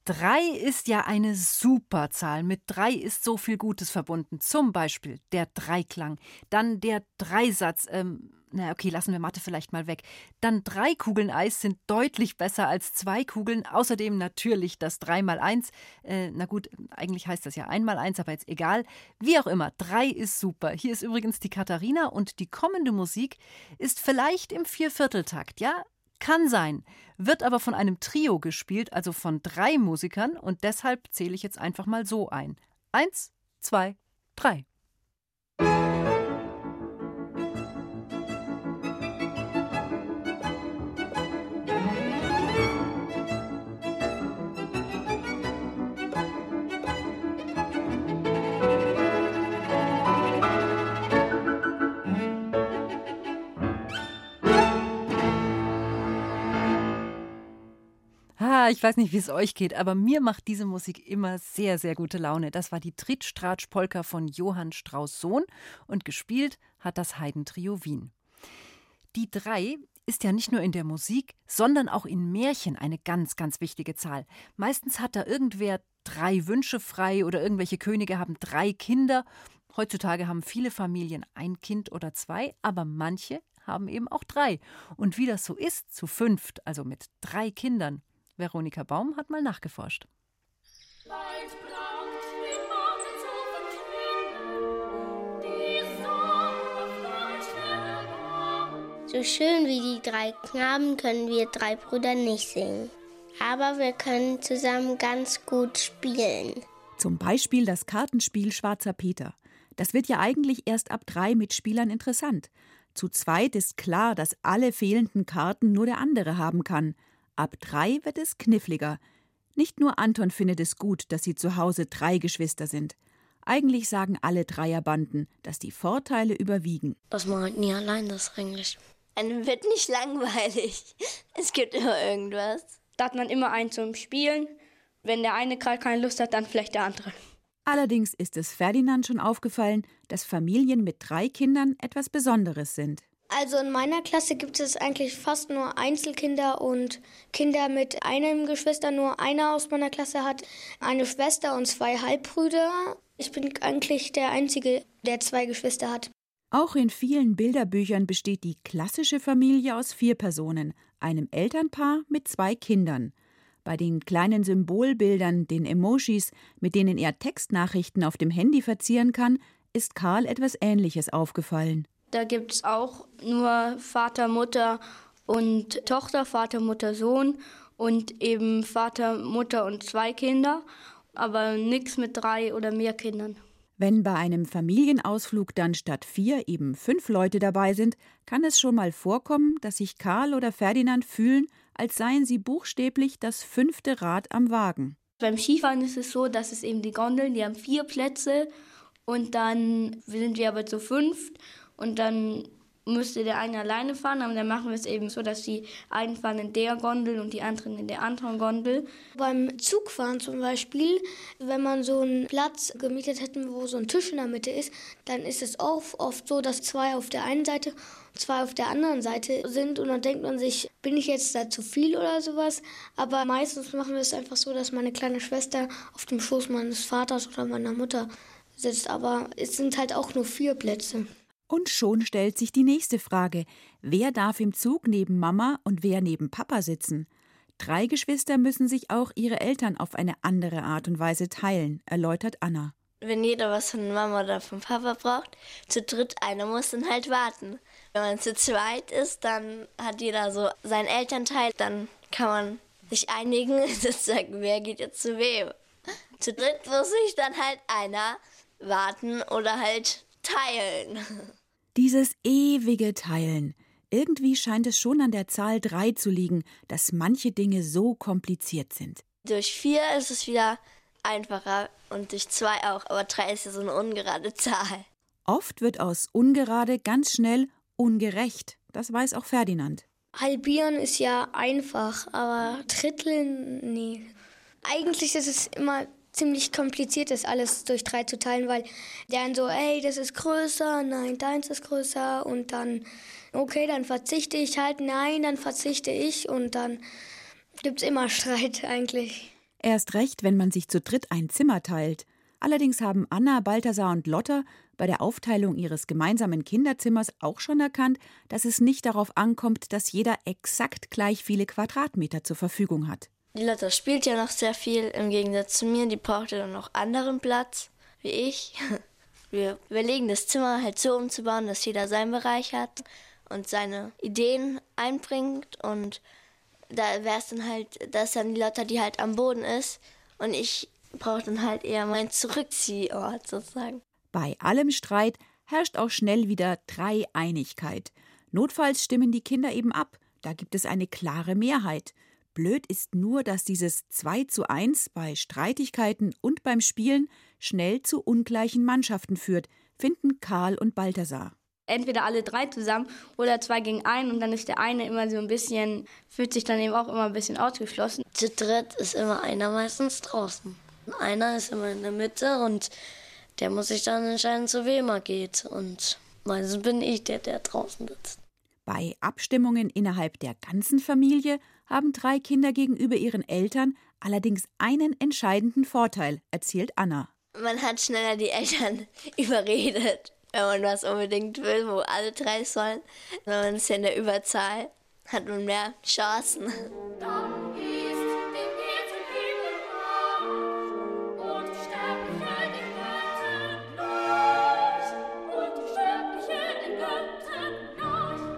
3 ist ja eine Superzahl. Mit 3 ist so viel Gutes verbunden. Zum Beispiel der Dreiklang, dann der Dreisatz. Okay, lassen wir Mathe vielleicht mal weg. Dann 3 Kugeln Eis sind deutlich besser als 2 Kugeln. Außerdem natürlich das 3x1. Na gut, eigentlich heißt das ja 1x1, aber jetzt egal. Wie auch immer, 3 ist super. Hier ist übrigens die Katharina und die kommende Musik ist vielleicht im Viervierteltakt, ja? Kann sein, wird aber von einem Trio gespielt, also von 3 Musikern, und deshalb zähle ich jetzt einfach mal so ein. 1, 2, 3. Ich weiß nicht, wie es euch geht, aber mir macht diese Musik immer sehr, sehr gute Laune. Das war die Tritsch-Tratsch-Polka von Johann Strauss Sohn und gespielt hat das Haydn-Trio Wien. Die 3 ist ja nicht nur in der Musik, sondern auch in Märchen eine ganz, ganz wichtige Zahl. Meistens hat da irgendwer 3 Wünsche frei oder irgendwelche Könige haben 3 Kinder. Heutzutage haben viele Familien ein Kind oder 2, aber manche haben eben auch 3. Und wie das so ist, zu 5, also mit 3 Kindern. Veronika Baum hat mal nachgeforscht. So schön wie die 3 Knaben können wir 3 Brüder nicht singen. Aber wir können zusammen ganz gut spielen. Zum Beispiel das Kartenspiel Schwarzer Peter. Das wird ja eigentlich erst ab 3 Mitspielern interessant. Zu zweit ist klar, dass alle fehlenden Karten nur der andere haben kann. Ab 3 wird es kniffliger. Nicht nur Anton findet es gut, dass sie zu Hause 3 Geschwister sind. Eigentlich sagen alle Dreierbanden, dass die Vorteile überwiegen. Dass man halt nie allein ist eigentlich. Einem wird nicht langweilig. Es gibt immer irgendwas. Da hat man immer einen zum Spielen. Wenn der eine gerade keine Lust hat, dann vielleicht der andere. Allerdings ist es Ferdinand schon aufgefallen, dass Familien mit 3 Kindern etwas Besonderes sind. Also in meiner Klasse gibt es eigentlich fast nur Einzelkinder und Kinder mit einem Geschwister. Nur einer aus meiner Klasse hat eine Schwester und 2 Halbbrüder. Ich bin eigentlich der Einzige, der 2 Geschwister hat. Auch in vielen Bilderbüchern besteht die klassische Familie aus 4 Personen, einem Elternpaar mit 2 Kindern. Bei den kleinen Symbolbildern, den Emojis, mit denen er Textnachrichten auf dem Handy verzieren kann, ist Karl etwas Ähnliches aufgefallen. Da gibt es auch nur Vater, Mutter und Tochter, Vater, Mutter, Sohn und eben Vater, Mutter und 2 Kinder, aber nichts mit 3 oder mehr Kindern. Wenn bei einem Familienausflug dann statt 4 eben 5 Leute dabei sind, kann es schon mal vorkommen, dass sich Karl oder Ferdinand fühlen, als seien sie buchstäblich das 5. Rad am Wagen. Beim Skifahren ist es so, dass es eben die Gondeln, die haben 4 Plätze und dann sind wir aber zu 5. Und dann müsste der eine alleine fahren, aber dann machen wir es eben so, dass die einen fahren in der Gondel und die anderen in der anderen Gondel. Beim Zugfahren zum Beispiel, wenn man so einen Platz gemietet hätte, wo so ein Tisch in der Mitte ist, dann ist es oft so, dass 2 auf der einen Seite und 2 auf der anderen Seite sind. Und dann denkt man sich, bin ich jetzt da zu viel oder sowas? Aber meistens machen wir es einfach so, dass meine kleine Schwester auf dem Schoß meines Vaters oder meiner Mutter sitzt. Aber es sind halt auch nur 4 Plätze. Und schon stellt sich die nächste Frage. Wer darf im Zug neben Mama und wer neben Papa sitzen? 3 Geschwister müssen sich auch ihre Eltern auf eine andere Art und Weise teilen, erläutert Anna. Wenn jeder was von Mama oder von Papa braucht, zu dritt einer muss dann halt warten. Wenn man zu zweit ist, dann hat jeder so seinen Elternteil, dann kann man sich einigen, sozusagen, wer geht jetzt zu wem. Zu dritt muss sich dann halt einer warten oder halt teilen. Dieses ewige Teilen. Irgendwie scheint es schon an der Zahl 3 zu liegen, dass manche Dinge so kompliziert sind. Durch 4 ist es wieder einfacher und durch 2 auch, aber 3 ist ja so eine ungerade Zahl. Oft wird aus ungerade ganz schnell ungerecht. Das weiß auch Ferdinand. Halbieren ist ja einfach, aber Dritteln, nee. Eigentlich ist es immer ziemlich kompliziert, das alles durch 3 zu teilen, weil dann so, ey, das ist größer, nein, deins ist größer und dann, okay, dann verzichte ich halt, nein, dann verzichte ich und dann gibt's immer Streit eigentlich. Erst recht, wenn man sich zu dritt ein Zimmer teilt. Allerdings haben Anna, Balthasar und Lotta bei der Aufteilung ihres gemeinsamen Kinderzimmers auch schon erkannt, dass es nicht darauf ankommt, dass jeder exakt gleich viele Quadratmeter zur Verfügung hat. Die Lotta spielt ja noch sehr viel, im Gegensatz zu mir. Die braucht ja dann noch anderen Platz, wie ich. Wir überlegen, das Zimmer halt so umzubauen, dass jeder seinen Bereich hat und seine Ideen einbringt. Und da wäre es dann halt, dass dann die Lotta, die halt am Boden ist, und ich brauche dann halt eher meinen Zurückziehort sozusagen. Bei allem Streit herrscht auch schnell wieder Dreieinigkeit. Notfalls stimmen die Kinder eben ab. Da gibt es eine klare Mehrheit. Blöd ist nur, dass dieses 2:1 bei Streitigkeiten und beim Spielen schnell zu ungleichen Mannschaften führt, finden Karl und Balthasar. Entweder alle 3 zusammen oder 2 gegen 1 und dann ist der eine immer so ein bisschen, fühlt sich dann eben auch immer ein bisschen ausgeschlossen. Zu dritt ist immer einer meistens draußen. Einer ist immer in der Mitte und der muss sich dann entscheiden, zu wem er geht. Und meistens bin ich der draußen sitzt. Bei Abstimmungen innerhalb der ganzen Familie haben 3 Kinder gegenüber ihren Eltern allerdings einen entscheidenden Vorteil, erzählt Anna. Man hat schneller die Eltern überredet, wenn man was unbedingt will, wo alle 3 sollen. Wenn man ist ja in der Überzahl, hat man mehr Chancen. Dann ist dem Hirten Himmel auf und die Sterblichen in Göttern gleich und die Sterblichen in Göttern gleich.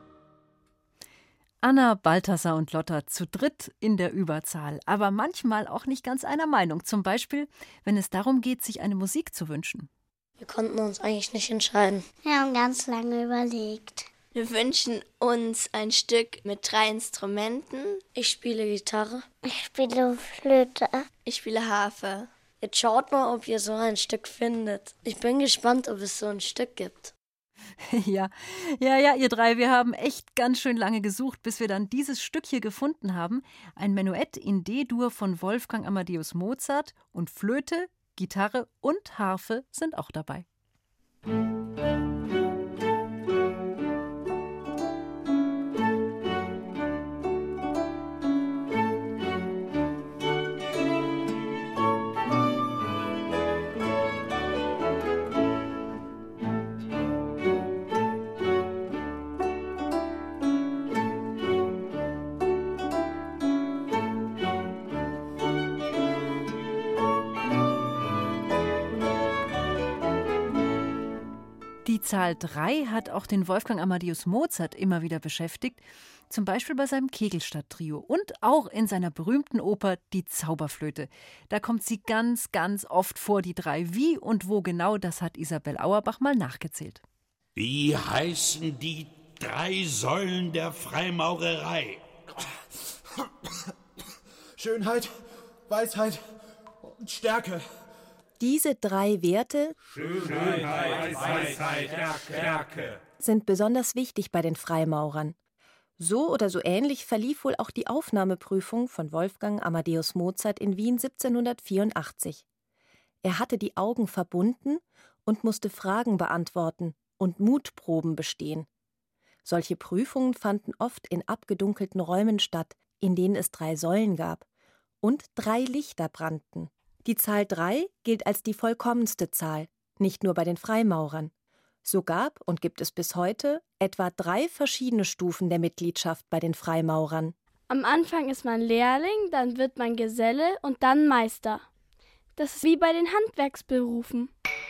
Anna, Balthasar und Lotta zu dritt in der Überzahl, aber manchmal auch nicht ganz einer Meinung. Zum Beispiel, wenn es darum geht, sich eine Musik zu wünschen. Wir konnten uns eigentlich nicht entscheiden. Wir haben ganz lange überlegt. Wir wünschen uns ein Stück mit 3 Instrumenten. Ich spiele Gitarre. Ich spiele Flöte. Ich spiele Harfe. Jetzt schaut mal, ob ihr so ein Stück findet. Ich bin gespannt, ob es so ein Stück gibt. Ja, ihr 3, wir haben echt ganz schön lange gesucht, bis wir dann dieses Stück hier gefunden haben. Ein Menuett in D-Dur von Wolfgang Amadeus Mozart und Flöte, Gitarre und Harfe sind auch dabei. Die Zahl 3 hat auch den Wolfgang Amadeus Mozart immer wieder beschäftigt, zum Beispiel bei seinem Kegelstadt-Trio und auch in seiner berühmten Oper Die Zauberflöte. Da kommt sie ganz, ganz oft vor, die 3. Wie und wo genau, das hat Isabel Auerbach mal nachgezählt. Wie heißen die 3 Säulen der Freimaurerei? Schönheit, Weisheit und Stärke. Diese 3 Werte Schönheit, Weisheit, Stärke sind besonders wichtig bei den Freimaurern. So oder so ähnlich verlief wohl auch die Aufnahmeprüfung von Wolfgang Amadeus Mozart in Wien 1784. Er hatte die Augen verbunden und musste Fragen beantworten und Mutproben bestehen. Solche Prüfungen fanden oft in abgedunkelten Räumen statt, in denen es 3 Säulen gab und 3 Lichter brannten. Die Zahl 3 gilt als die vollkommenste Zahl, nicht nur bei den Freimaurern. So gab und gibt es bis heute etwa 3 verschiedene Stufen der Mitgliedschaft bei den Freimaurern. Am Anfang ist man Lehrling, dann wird man Geselle und dann Meister. Das ist wie bei den Handwerksberufen.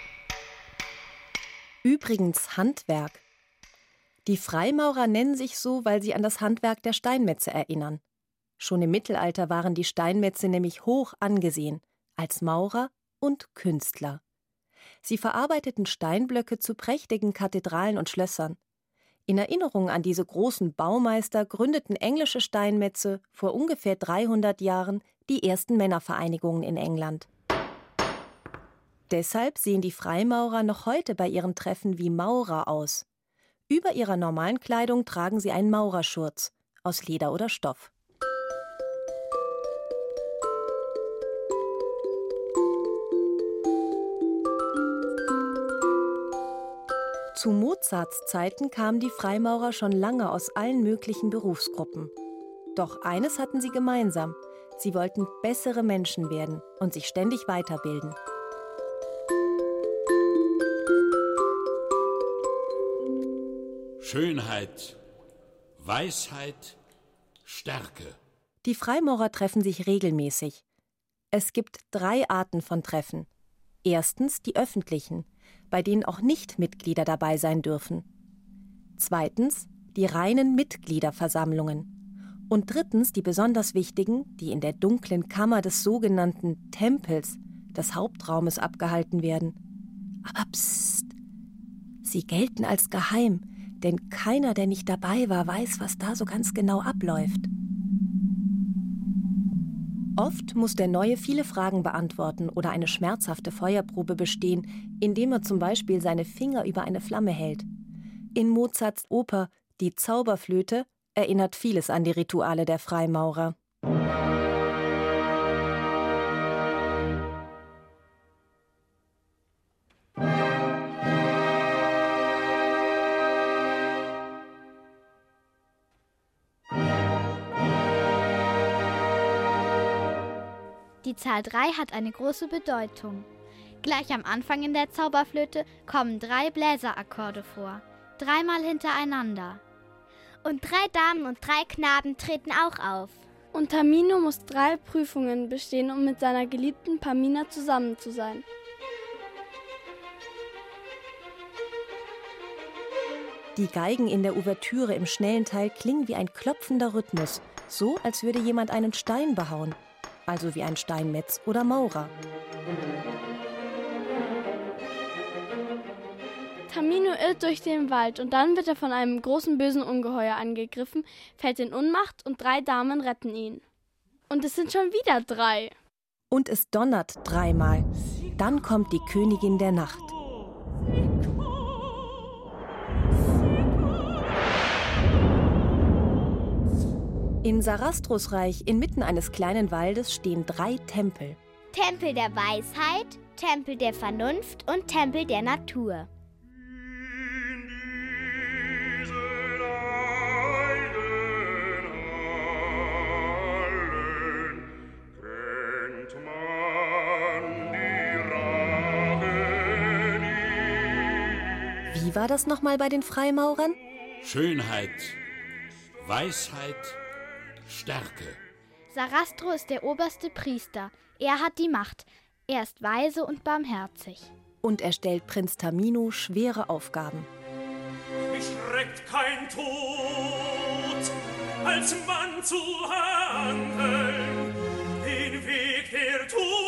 Übrigens Handwerk. Die Freimaurer nennen sich so, weil sie an das Handwerk der Steinmetze erinnern. Schon im Mittelalter waren die Steinmetze nämlich hoch angesehen, als Maurer und Künstler. Sie verarbeiteten Steinblöcke zu prächtigen Kathedralen und Schlössern. In Erinnerung an diese großen Baumeister gründeten englische Steinmetze vor ungefähr 300 Jahren die ersten Männervereinigungen in England. Deshalb sehen die Freimaurer noch heute bei ihren Treffen wie Maurer aus. Über ihrer normalen Kleidung tragen sie einen Maurerschurz aus Leder oder Stoff. Zu Mozarts Zeiten kamen die Freimaurer schon lange aus allen möglichen Berufsgruppen. Doch eines hatten sie gemeinsam: Sie wollten bessere Menschen werden und sich ständig weiterbilden. Schönheit, Weisheit, Stärke. Die Freimaurer treffen sich regelmäßig. Es gibt 3 Arten von Treffen. Erstens die öffentlichen, bei denen auch Nichtmitglieder dabei sein dürfen. Zweitens die reinen Mitgliederversammlungen. Und drittens die besonders wichtigen, die in der dunklen Kammer des sogenannten Tempels, des Hauptraumes, abgehalten werden. Aber psst, sie gelten als geheim, denn keiner, der nicht dabei war, weiß, was da so ganz genau abläuft. Oft muss der Neue viele Fragen beantworten oder eine schmerzhafte Feuerprobe bestehen, indem er zum Beispiel seine Finger über eine Flamme hält. In Mozarts Oper »Die Zauberflöte« erinnert vieles an die Rituale der Freimaurer. Die Zahl 3 hat eine große Bedeutung. Gleich am Anfang in der Zauberflöte kommen 3 Bläserakkorde vor, 3-mal hintereinander. Und 3 Damen und 3 Knaben treten auch auf. Und Tamino muss 3 Prüfungen bestehen, um mit seiner geliebten Pamina zusammen zu sein. Die Geigen in der Ouvertüre im schnellen Teil klingen wie ein klopfender Rhythmus, so als würde jemand einen Stein behauen, also wie ein Steinmetz oder Maurer. Tamino irrt durch den Wald und dann wird er von einem großen bösen Ungeheuer angegriffen, fällt in Ohnmacht und 3 Damen retten ihn. Und es sind schon wieder 3. Und es donnert 3-mal. Dann kommt die Königin der Nacht. In Sarastros Reich, inmitten eines kleinen Waldes, stehen 3 Tempel. Tempel der Weisheit, Tempel der Vernunft und Tempel der Natur. Wie war das nochmal bei den Freimaurern? Schönheit, Weisheit, Stärke. Sarastro ist der oberste Priester. Er hat die Macht. Er ist weise und barmherzig. Und er stellt Prinz Tamino schwere Aufgaben. Mich schreckt kein Tod, als Mann zu handeln, den Weg der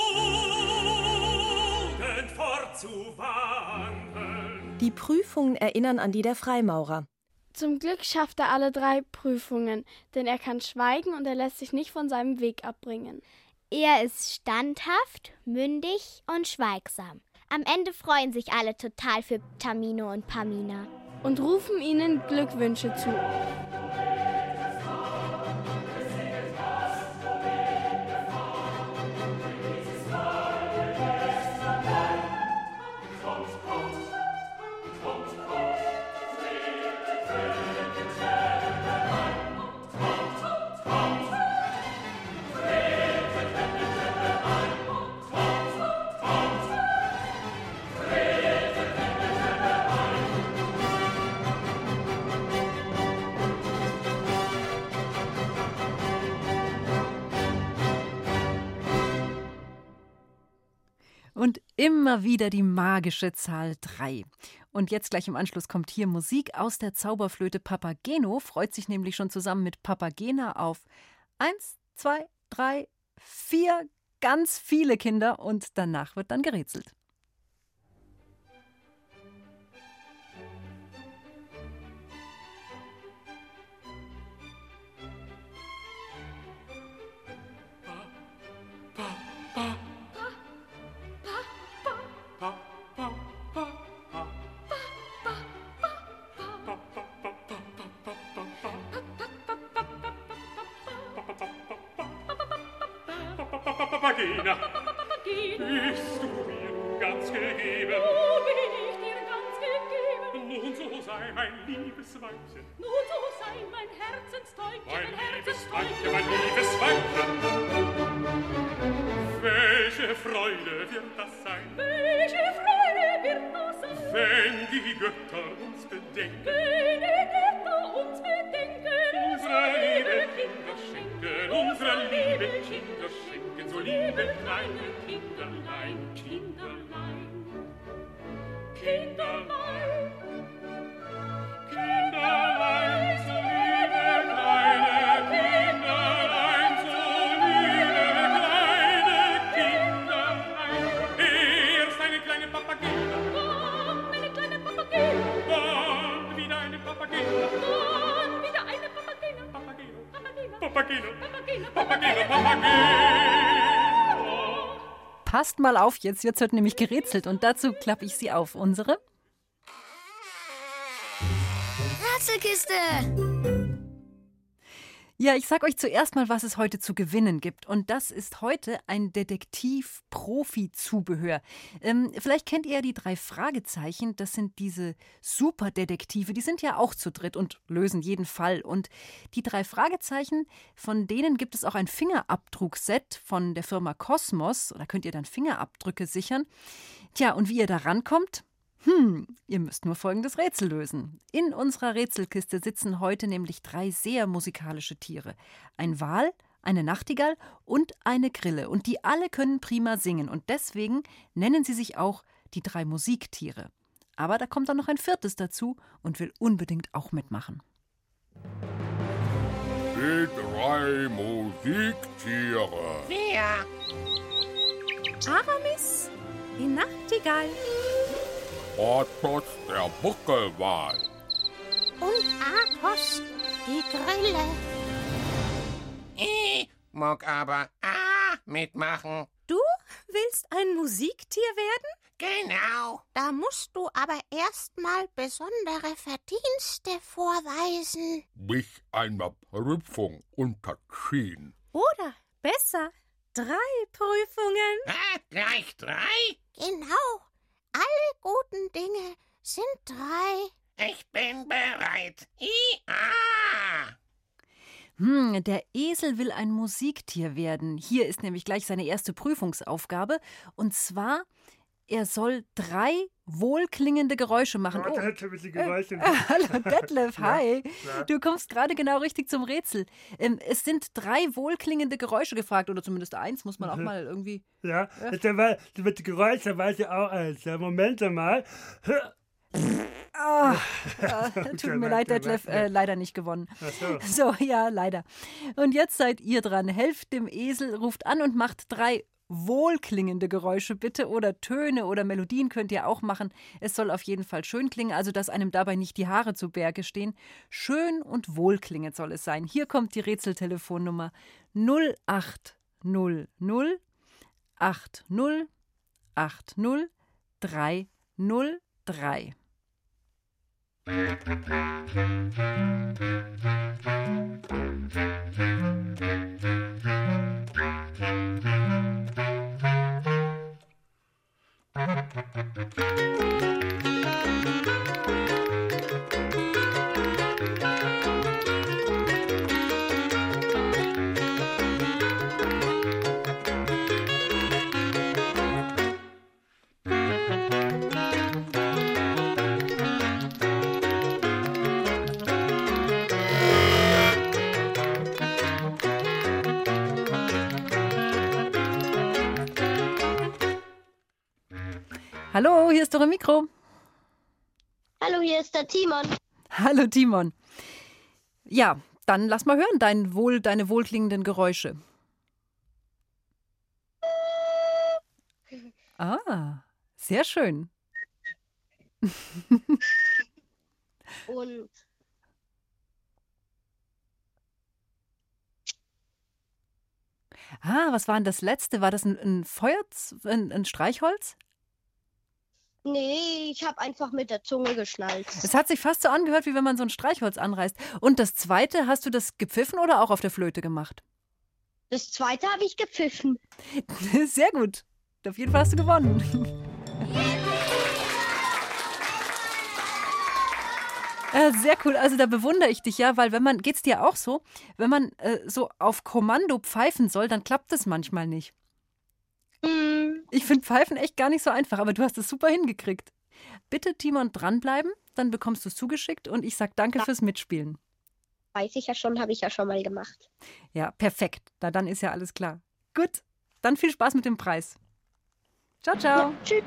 Tugend fortzuwandeln. Die Prüfungen erinnern an die der Freimaurer. Zum Glück schafft er alle 3 Prüfungen, denn er kann schweigen und er lässt sich nicht von seinem Weg abbringen. Er ist standhaft, mündig und schweigsam. Am Ende freuen sich alle total für Tamino und Pamina. Und rufen ihnen Glückwünsche zu. Und immer wieder die magische Zahl 3. Und jetzt gleich im Anschluss kommt hier Musik aus der Zauberflöte Papageno, freut sich nämlich schon zusammen mit Papagena auf 1, 2, 3, 4, ganz viele Kinder und danach wird dann gerätselt. Papagena, bist du mir ganz gegeben? Oh, bin ich dir ganz gegeben? Nun so sei mein liebes Weibchen. Nun so sei mein Herzenstäubchen, Mein liebes Weibchen. Welche Freude wird das sein? Welche Freude wird das sein? Wenn die Götter uns bedenken. Wenn die Götter uns bedenken. Unsere liebe Kinder schenken, unsere liebe Kinder schenken, so liebe kleine Kinderlein, Kinderlein, Kinderlein, Kinderlein, so liebe kleine Kinderlein, so liebe kleine Kinderlein. Erst eine kleine Papagena, dann eine kleine Papagena, dann wieder eine Papagena, dann wieder eine Papagena, Papageno, Papagena, Papageno, Papagena, Papageno, Papageno. Passt mal auf jetzt wird nämlich gerätselt und dazu klappe ich sie auf. Unsere Rätselkiste! Ja, ich sag euch zuerst mal, was es heute zu gewinnen gibt. Und das ist heute ein Detektiv-Profi-Zubehör. Vielleicht kennt ihr ja die 3 Fragezeichen. Das sind diese Superdetektive. Die sind ja auch zu dritt und lösen jeden Fall. Und die 3 Fragezeichen, von denen gibt es auch ein Fingerabdruckset von der Firma Cosmos. Da könnt ihr dann Fingerabdrücke sichern. Tja, und wie ihr da rankommt? Ihr müsst nur folgendes Rätsel lösen. In unserer Rätselkiste sitzen heute nämlich 3 sehr musikalische Tiere. Ein Wal, eine Nachtigall und eine Grille. Und die alle können prima singen. Und deswegen nennen sie sich auch die 3 Musiktiere. Aber da kommt dann noch ein 4. dazu und will unbedingt auch mitmachen. Die 3 Musiktiere. Wer? Aramis, die Nachtigall. Orthos, der Buckelwal. Und Athos, die Grille. Ich mag aber mitmachen. Du willst ein Musiktier werden? Genau. Da musst du aber erst mal besondere Verdienste vorweisen. Mich einer Prüfung unterziehen. Oder besser, 3 Prüfungen. Gleich 3? Genau. Alle guten Dinge sind 3. Ich bin bereit. Der Esel will ein Musiktier werden. Hier ist nämlich gleich seine erste Prüfungsaufgabe. Und zwar, er soll 3 wohlklingende Geräusche machen. Hallo Detlef, hi. Ja. Du kommst gerade genau richtig zum Rätsel. Es sind 3 wohlklingende Geräusche gefragt, oder zumindest 1 muss man auch mal irgendwie... Ja, mit den Geräuschen weiß ich auch alles. Ja, Moment mal. Tut mir leid, Detlef, leider nicht gewonnen. Ach so. So, ja, leider. Und jetzt seid ihr dran. Helft dem Esel, ruft an und macht 3 wohlklingende Geräusche bitte, oder Töne oder Melodien könnt ihr auch machen. Es soll auf jeden Fall schön klingen, also dass einem dabei nicht die Haare zu Berge stehen. Schön und wohlklingend soll es sein. Hier kommt die Rätseltelefonnummer 0800 80 80 303. Hallo, hier ist Dore Mikro. Hallo, hier ist der Timon. Hallo, Timon. Ja, dann lass mal hören, deine wohlklingenden Geräusche. Sehr schön. Und was war denn das letzte? War das ein Streichholz? nee, ich habe einfach mit der Zunge geschnallt. Es hat sich fast so angehört, wie wenn man so ein Streichholz anreißt. Und das zweite, hast du das gepfiffen oder auch auf der Flöte gemacht? Das zweite habe ich gepfiffen. Sehr gut. Auf jeden Fall hast du gewonnen. Sehr cool. Also da bewundere ich dich ja, weil geht's dir auch so, wenn man so auf Kommando pfeifen soll, dann klappt das manchmal nicht. Ich finde Pfeifen echt gar nicht so einfach, aber du hast es super hingekriegt. Bitte, Timon, dranbleiben, dann bekommst du es zugeschickt und ich sag danke fürs Mitspielen. Weiß ich ja schon, habe ich ja schon mal gemacht. Ja, perfekt. Dann ist ja alles klar. Gut, dann viel Spaß mit dem Preis. Ciao, ciao. Ja, tschüss.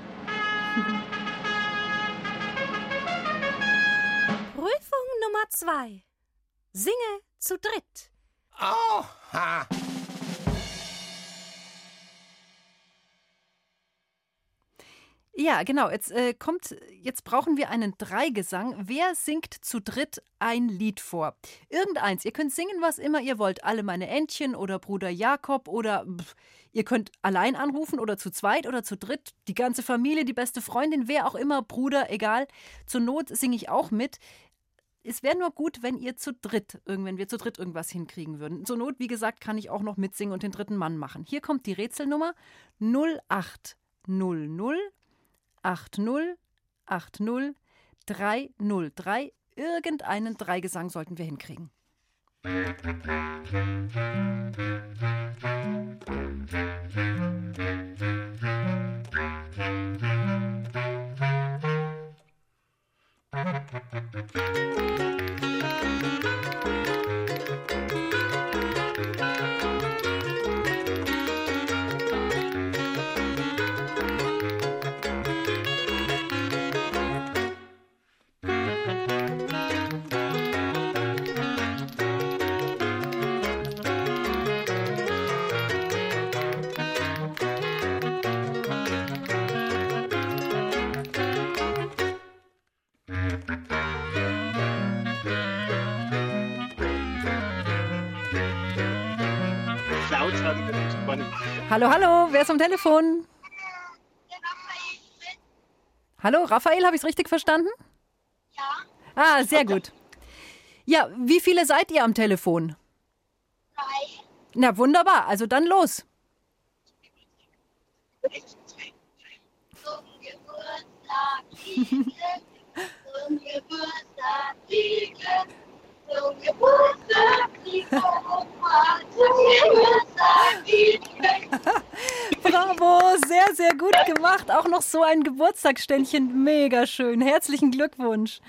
Prüfung Nummer 2. Singe zu dritt. Oha! Ja, genau. Jetzt brauchen wir einen Dreigesang. Wer singt zu dritt ein Lied vor? Irgendeins. Ihr könnt singen, was immer ihr wollt. Alle meine Entchen oder Bruder Jakob oder ihr könnt allein anrufen oder zu zweit oder zu dritt. Die ganze Familie, die beste Freundin, wer auch immer, Bruder, egal. Zur Not singe ich auch mit. Es wäre nur gut, wenn wir zu dritt irgendwas hinkriegen würden. Zur Not, wie gesagt, kann ich auch noch mitsingen und den dritten Mann machen. Hier kommt die Rätselnummer 0800 80 80 303. Irgendeinen Dreigesang sollten wir hinkriegen. Hallo, hallo, wer ist am Telefon? Hallo, Raphael, habe ich es richtig verstanden? Ja. Ah, sehr gut. Ja, wie viele seid ihr am Telefon? 3. Na, wunderbar, also dann los. Zum Geburtstag liegen, zum Geburtstag liegen, zum Geburtstag liegen, zum Geburtstag liegen. Bravo, sehr, sehr gut gemacht. Auch noch so ein Geburtstagsständchen, mega schön. Herzlichen Glückwunsch.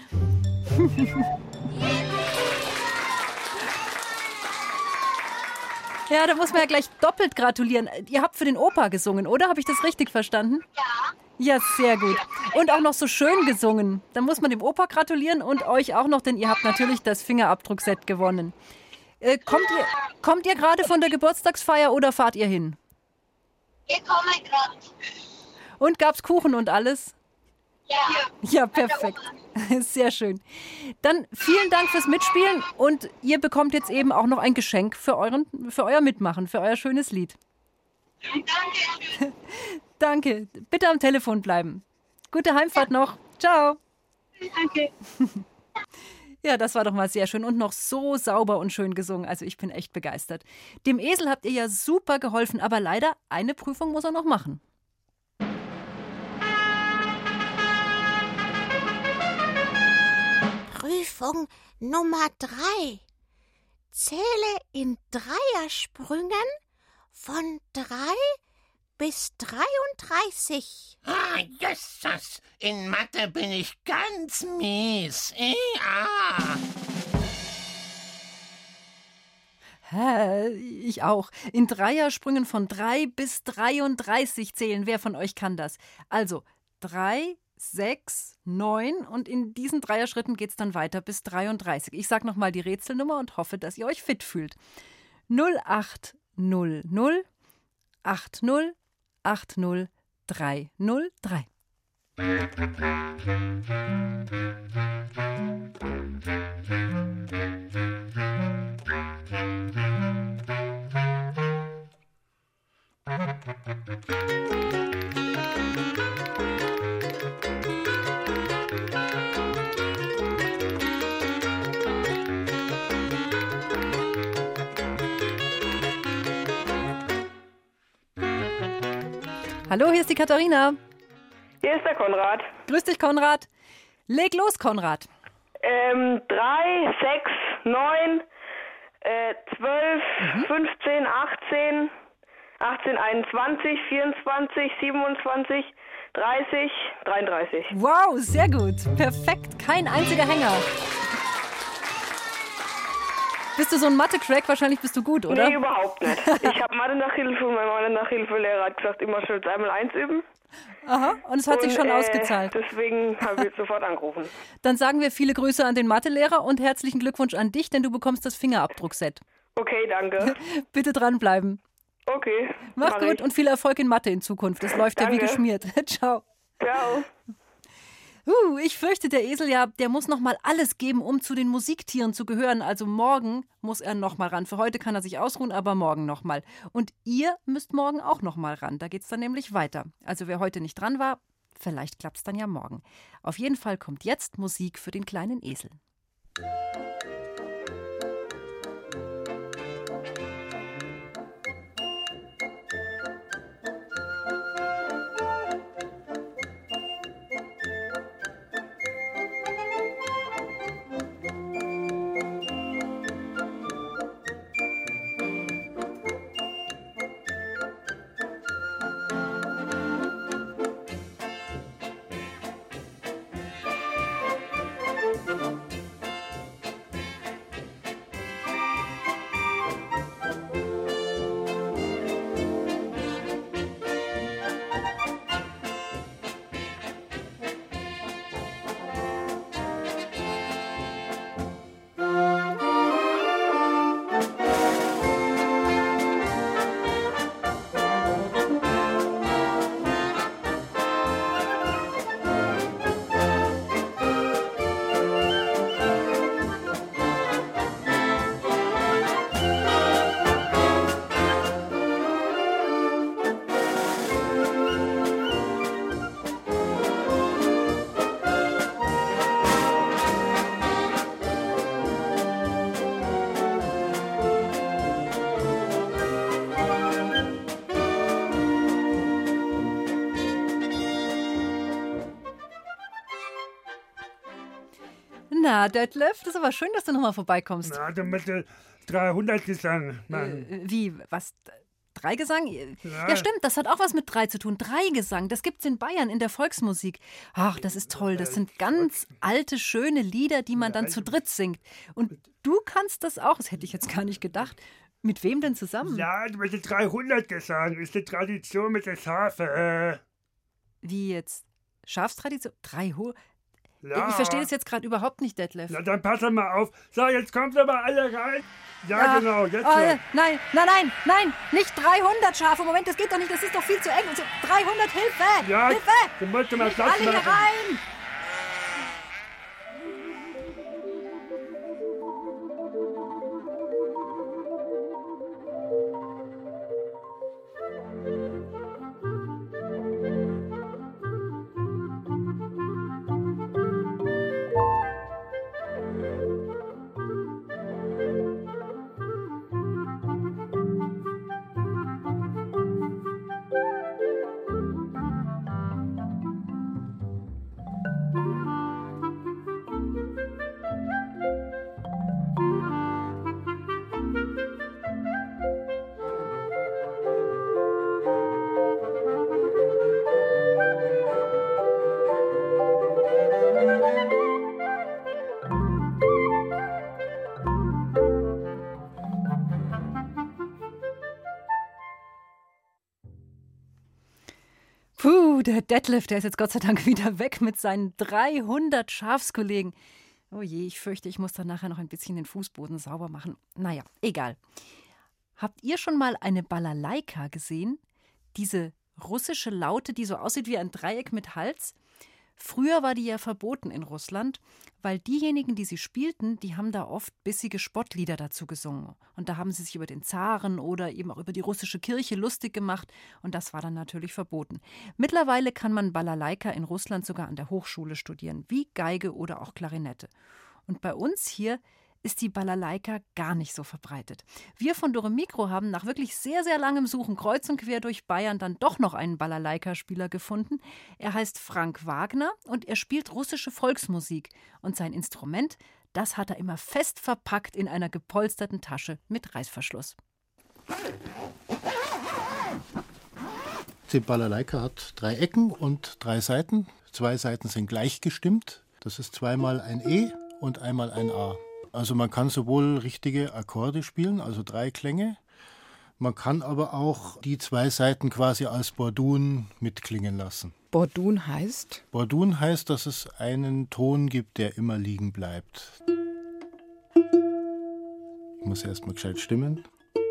Ja, da muss man ja gleich doppelt gratulieren. Ihr habt für den Opa gesungen, oder? Habe ich das richtig verstanden? Ja. Ja, sehr gut. Und auch noch so schön gesungen. Da muss man dem Opa gratulieren und euch auch noch, denn ihr habt natürlich das Fingerabdruckset gewonnen. Kommt ihr gerade von der Geburtstagsfeier oder fahrt ihr hin? Wir kommen gerade. Und gab's Kuchen und alles? Ja. Ja, perfekt. Sehr schön. Dann vielen Dank fürs Mitspielen und ihr bekommt jetzt eben auch noch ein Geschenk für euer Mitmachen, für euer schönes Lied. Danke. Danke. Bitte am Telefon bleiben. Gute Heimfahrt noch. Ciao. Danke. Ja, das war doch mal sehr schön und noch so sauber und schön gesungen. Also ich bin echt begeistert. Dem Esel habt ihr ja super geholfen, aber leider eine Prüfung muss er noch machen. Prüfung Nummer 3. Zähle in Dreiersprüngen von 3 bis 33. Ah, Jesus, in Mathe bin ich ganz mies. Ich auch. In Dreiersprüngen von 3 bis 33 zählen. Wer von euch kann das? Also 3, 6, 9 und in diesen Dreierschritten geht es dann weiter bis 33. Ich sage nochmal die Rätselnummer und hoffe, dass ihr euch fit fühlt. 0800 80 80 303. Hallo, hier ist die Katharina. Hier ist der Konrad. Grüß dich, Konrad. Leg los, Konrad. 3, 6, 9, 12, 15, 18, 21, 24, 27, 30, 33. Wow, sehr gut. Perfekt. Kein einziger Hänger. Bist du so ein Mathe-Crack? Wahrscheinlich bist du gut, oder? Nee, überhaupt nicht. Ich habe Mathe-Nachhilfe und mein Mathe-Nachhilfelehrer hat gesagt, immer schön einmal 1 üben. Aha, und es hat sich schon ausgezahlt. Deswegen habe ich jetzt sofort angerufen. Dann sagen wir viele Grüße an den Mathelehrer und herzlichen Glückwunsch an dich, denn du bekommst das Fingerabdruckset. Okay, danke. Bitte dranbleiben. Okay. Mach gut und viel Erfolg in Mathe in Zukunft. Das läuft ja wie geschmiert. Ciao. Ciao. Ich fürchte, der Esel, ja, der muss noch mal alles geben, um zu den Musiktieren zu gehören. Also morgen muss er noch mal ran. Für heute kann er sich ausruhen, aber morgen noch mal. Und ihr müsst morgen auch noch mal ran. Da geht's dann nämlich weiter. Also wer heute nicht dran war, vielleicht klappt's dann ja morgen. Auf jeden Fall kommt jetzt Musik für den kleinen Esel. Na, Detlef, das ist aber schön, dass du nochmal vorbeikommst. Na, damit 300 Gesang. Wie, was? Dreigesang? Ja, stimmt, das hat auch was mit 3 zu tun. Dreigesang, das gibt's in Bayern in der Volksmusik. Ach, das ist toll. Das sind ganz alte, schöne Lieder, die man dann zu dritt singt. Und du kannst das auch, das hätte ich jetzt gar nicht gedacht. Mit wem denn zusammen? Ja, mit dem 300-Gesang ist die Tradition mit der Schafe. Wie jetzt? Schafstradition? 300? Ja. Ich verstehe das jetzt gerade überhaupt nicht, Detlef. Na, dann pass mal auf. So, jetzt kommt aber alle rein. Ja, genau, jetzt so. Nein, nicht 300 Schafe. Moment, das geht doch nicht, das ist doch viel zu eng. 300, Hilfe! Ja, Hilfe! du musst mal nicht Platz alle hier machen. rein! Der Detlef, der ist jetzt Gott sei Dank wieder weg mit seinen 300 Schafskollegen. Oh je, ich fürchte, ich muss dann nachher noch ein bisschen den Fußboden sauber machen. Naja, egal. Habt ihr schon mal eine Balalaika gesehen? Diese russische Laute, die so aussieht wie ein Dreieck mit Hals? Früher war die ja verboten in Russland, weil diejenigen, die sie spielten, die haben da oft bissige Spottlieder dazu gesungen. Und da haben sie sich über den Zaren oder eben auch über die russische Kirche lustig gemacht. Und das war dann natürlich verboten. Mittlerweile kann man Balalaika in Russland sogar an der Hochschule studieren, wie Geige oder auch Klarinette. Und bei uns hier ist die Balalaika gar nicht so verbreitet. Wir von Dore Mikro haben nach wirklich sehr, sehr langem Suchen kreuz und quer durch Bayern dann doch noch einen Balalaika-Spieler gefunden. Er heißt Frank Wagner und er spielt russische Volksmusik. Und sein Instrument, das hat er immer fest verpackt in einer gepolsterten Tasche mit Reißverschluss. Die Balalaika hat 3 Ecken und 3 Saiten. 2 Saiten sind gleich gestimmt. Das ist zweimal ein E und einmal ein A. Also man kann sowohl richtige Akkorde spielen, also 3 Klänge. Man kann aber auch die 2 Saiten quasi als Bordun mitklingen lassen. Bordun heißt? Bordun heißt, dass es einen Ton gibt, der immer liegen bleibt. Ich muss erst mal gescheit stimmen.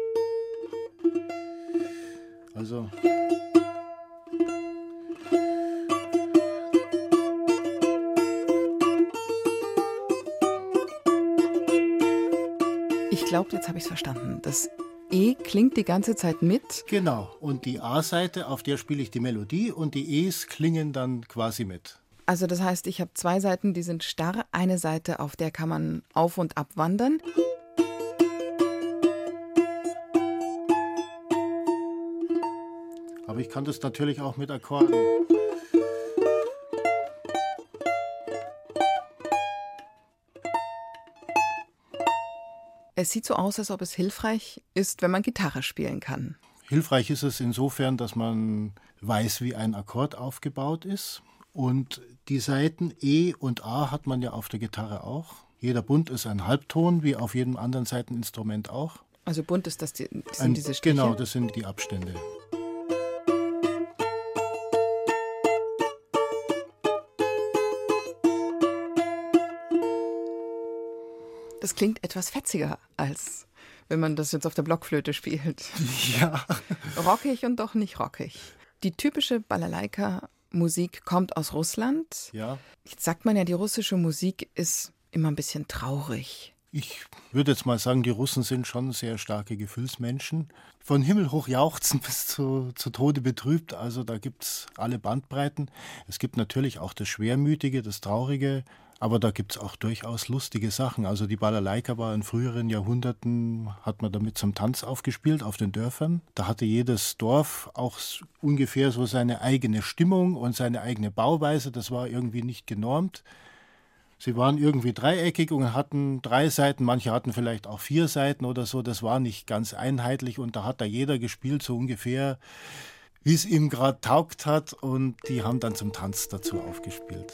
Also... Ich glaube, jetzt habe ich es verstanden. Das E klingt die ganze Zeit mit. Genau. Und die A-Seite, auf der spiele ich die Melodie und die E's klingen dann quasi mit. Also das heißt, ich habe 2 Seiten, die sind starr. Eine Seite, auf der kann man auf- und abwandern. Aber ich kann das natürlich auch mit Akkorden. Es sieht so aus, als ob es hilfreich ist, wenn man Gitarre spielen kann. Hilfreich ist es insofern, dass man weiß, wie ein Akkord aufgebaut ist. Und die Saiten E und A hat man ja auf der Gitarre auch. Jeder Bund ist ein Halbton, wie auf jedem anderen Saiteninstrument auch. Also bunt ist das, sind diese Striche? Genau, das sind die Abstände. Das klingt etwas fetziger, als wenn man das jetzt auf der Blockflöte spielt. Ja. Rockig und doch nicht rockig. Die typische Balalaika-Musik kommt aus Russland. Ja. Jetzt sagt man ja, die russische Musik ist immer ein bisschen traurig. Ich würde jetzt mal sagen, die Russen sind schon sehr starke Gefühlsmenschen. Von himmelhoch jauchzen bis zu Tode betrübt. Also da gibt es alle Bandbreiten. Es gibt natürlich auch das Schwermütige, das Traurige. Aber da gibt es auch durchaus lustige Sachen. Also die Balalaika war in früheren Jahrhunderten, hat man damit zum Tanz aufgespielt auf den Dörfern. Da hatte jedes Dorf auch ungefähr so seine eigene Stimmung und seine eigene Bauweise. Das war irgendwie nicht genormt. Sie waren irgendwie dreieckig und hatten 3 Seiten, manche hatten vielleicht auch 4 Seiten oder so. Das war nicht ganz einheitlich und da hat da jeder gespielt, so ungefähr, wie es ihm gerade taugt hat. Und die haben dann zum Tanz dazu aufgespielt.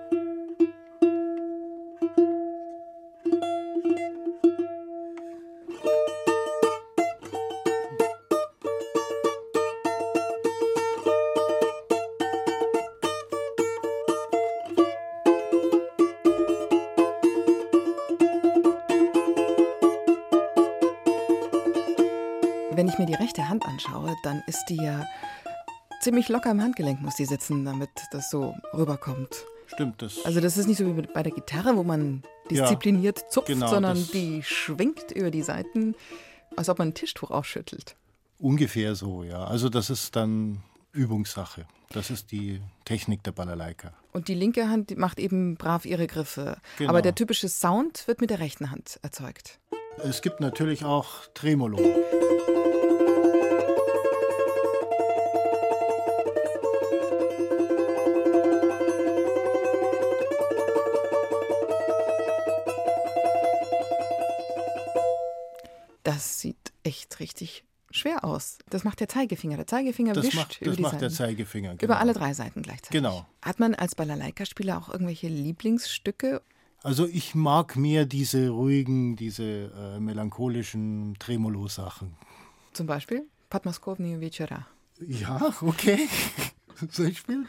Wenn ich mir die rechte Hand anschaue, dann ist die ja ziemlich locker im Handgelenk, muss die sitzen, damit das so rüberkommt. Stimmt das. Also das ist nicht so wie bei der Gitarre, wo man diszipliniert zupft, genau, sondern die schwingt über die Saiten, als ob man ein Tischtuch ausschüttelt. Ungefähr so, ja. Also das ist dann Übungssache. Das ist die Technik der Balalaika. Und die linke Hand die macht eben brav ihre Griffe. Genau. Aber der typische Sound wird mit der rechten Hand erzeugt. Es gibt natürlich auch Tremolo. Das sieht echt richtig schwer aus. Das macht der Zeigefinger. Der Zeigefinger wischt über die Saiten. Das macht der Zeigefinger, genau. Über alle 3 Seiten gleichzeitig. Genau. Hat man als Balalaika-Spieler auch irgendwelche Lieblingsstücke? Also ich mag mehr diese ruhigen, diese melancholischen Tremolo-Sachen. Zum Beispiel Подмосковные вечера. Ja, okay. Soll ich spielen?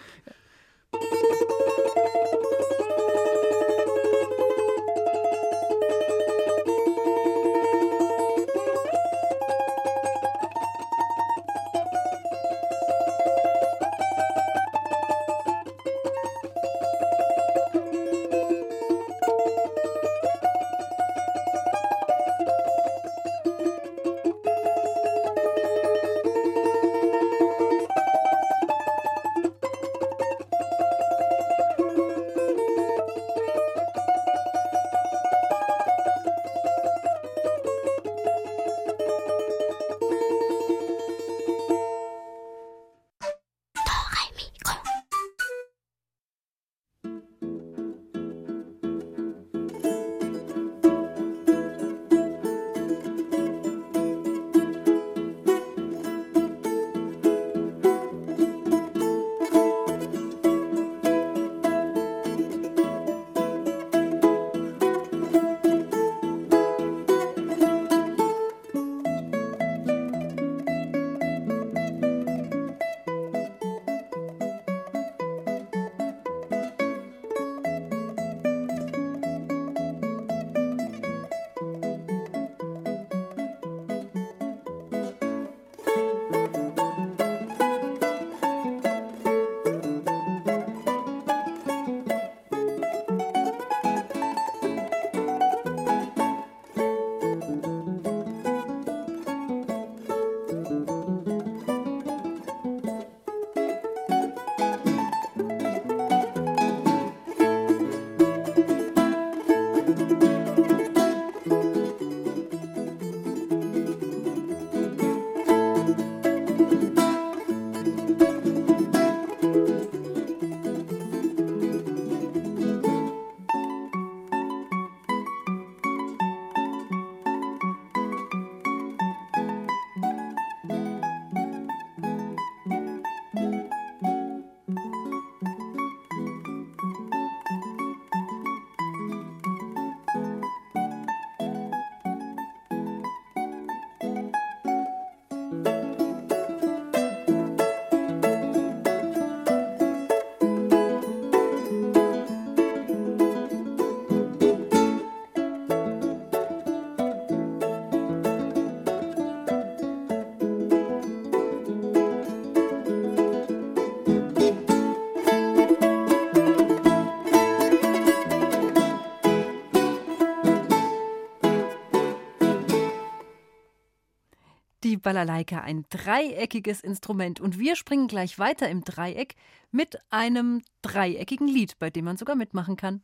Balalaika, ein dreieckiges Instrument. Und wir springen gleich weiter im Dreieck mit einem dreieckigen Lied, bei dem man sogar mitmachen kann.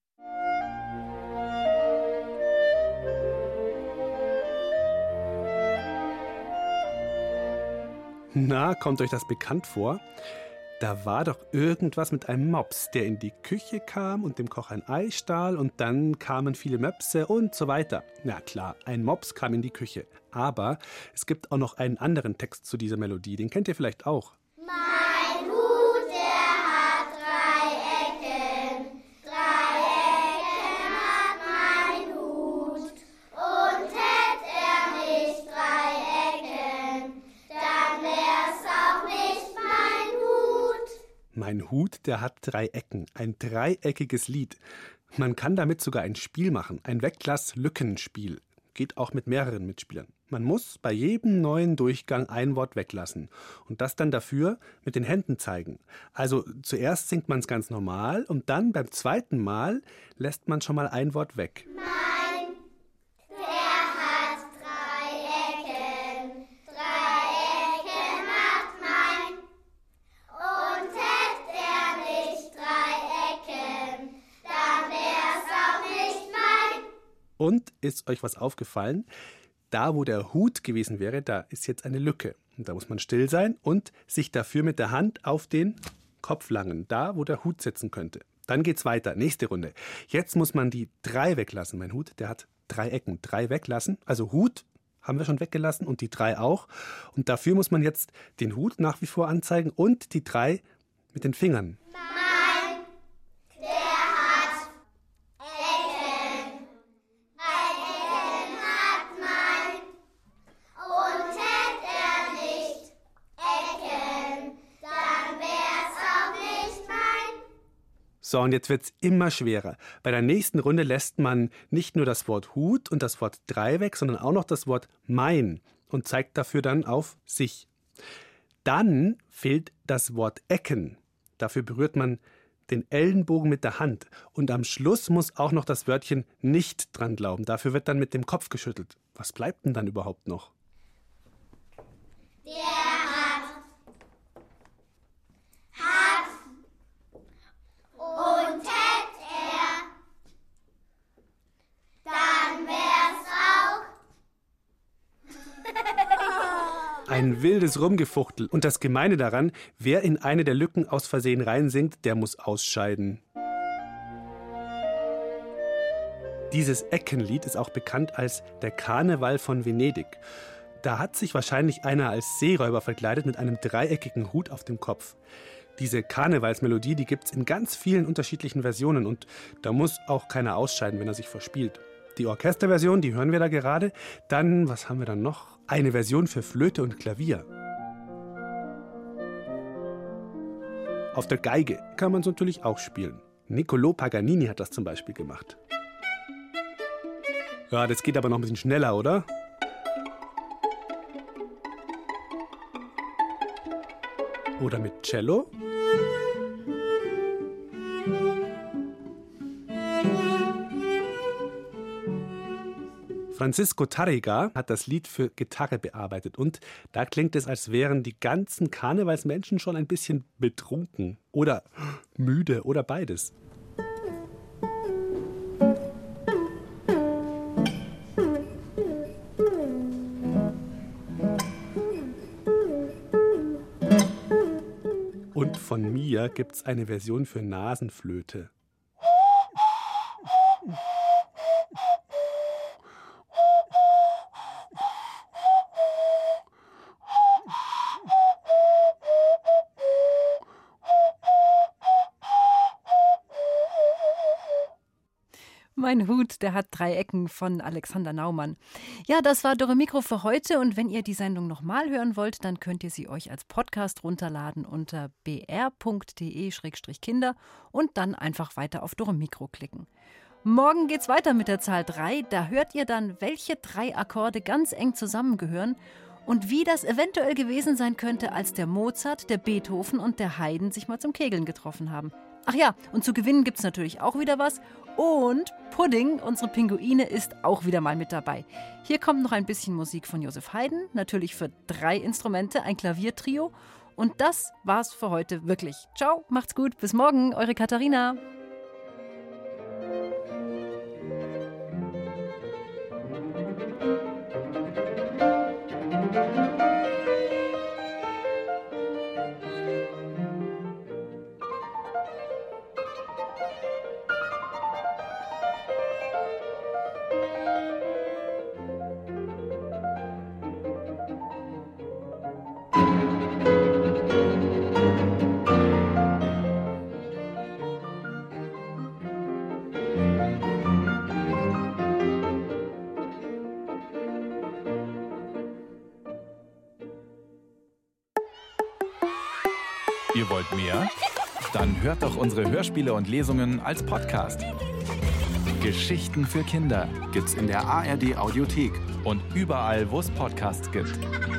Na, kommt euch das bekannt vor? Da war doch irgendwas mit einem Mops, der in die Küche kam und dem Koch ein Ei stahl und dann kamen viele Möpse und so weiter. Na klar, ein Mops kam in die Küche. Aber es gibt auch noch einen anderen Text zu dieser Melodie, den kennt ihr vielleicht auch. Mein Hut, der hat 3 Ecken. 3 Ecken hat mein Hut. Und hätt er nicht 3 Ecken, dann wär's auch nicht mein Hut. Mein Hut, der hat 3 Ecken. Ein dreieckiges Lied. Man kann damit sogar ein Spiel machen, ein Weglass-Lückenspiel. Geht auch mit mehreren Mitspielern. Man muss bei jedem neuen Durchgang ein Wort weglassen und das dann dafür mit den Händen zeigen. Also zuerst singt man es ganz normal und dann beim zweiten Mal lässt man schon mal ein Wort weg. Mein, der hat 3 Ecken. 3 Ecken hat mein. Und hätt er nicht 3 Ecken, dann wär's auch nicht mein. Und ist euch was aufgefallen? Da, wo der Hut gewesen wäre, da ist jetzt eine Lücke. Und da muss man still sein und sich dafür mit der Hand auf den Kopf langen, da, wo der Hut sitzen könnte. Dann geht's weiter, nächste Runde. Jetzt muss man die 3 weglassen. Mein Hut, der hat 3 Ecken. 3 weglassen, also Hut haben wir schon weggelassen und die 3 auch. Und dafür muss man jetzt den Hut nach wie vor anzeigen und die 3 mit den Fingern. Mein, der hat Ecken. 3 Ecken hat mein. Und hätt er nicht Ecken, dann wär's auch nicht mein. So, und jetzt wird's immer schwerer. Bei der nächsten Runde lässt man nicht nur das Wort Hut und das Wort 3 weg, sondern auch noch das Wort mein und zeigt dafür dann auf sich. Dann fehlt das Wort Ecken. Dafür berührt man den Ellenbogen mit der Hand. Und am Schluss muss auch noch das Wörtchen nicht dran glauben. Dafür wird dann mit dem Kopf geschüttelt. Was bleibt denn dann überhaupt noch? Der hat und hätt er, dann wär's auch. Ein wildes Rumgefuchtel. Und das Gemeine daran, wer in eine der Lücken aus Versehen reinsingt, der muss ausscheiden. Dieses Eckenlied ist auch bekannt als der Karneval von Venedig. Da hat sich wahrscheinlich einer als Seeräuber verkleidet mit einem dreieckigen Hut auf dem Kopf. Diese Karnevalsmelodie, die gibt's in ganz vielen unterschiedlichen Versionen und da muss auch keiner ausscheiden, wenn er sich verspielt. Die Orchesterversion, die hören wir da gerade. Dann, was haben wir dann noch? Eine Version für Flöte und Klavier. Auf der Geige kann man es natürlich auch spielen. Niccolò Paganini hat das zum Beispiel gemacht. Ja, das geht aber noch ein bisschen schneller, oder? Oder mit Cello. Francisco Tárrega hat das Lied für Gitarre bearbeitet und da klingt es, als wären die ganzen Karnevalsmenschen schon ein bisschen betrunken oder müde oder beides. Und von mir gibt's eine Version für Nasenflöte. Mein Hut, der hat 3 Ecken von Alexander Naumann. Ja, das war Dore Mikro für heute und wenn ihr die Sendung nochmal hören wollt, dann könnt ihr sie euch als Podcast runterladen unter br.de/kinder und dann einfach weiter auf Dore Mikro klicken. Morgen geht's weiter mit der Zahl 3, da hört ihr dann, welche 3 Akkorde ganz eng zusammengehören und wie das eventuell gewesen sein könnte, als der Mozart, der Beethoven und der Haydn sich mal zum Kegeln getroffen haben. Ach ja, und zu gewinnen gibt es natürlich auch wieder was. Und Pudding, unsere Pinguine, ist auch wieder mal mit dabei. Hier kommt noch ein bisschen Musik von Joseph Haydn, natürlich für 3 Instrumente, ein Klaviertrio. Und das war's für heute wirklich. Ciao, macht's gut, bis morgen, eure Katharina. Ihr wollt mehr? Dann hört doch unsere Hörspiele und Lesungen als Podcast. Geschichten für Kinder gibt's in der ARD Audiothek und überall, wo es Podcasts gibt.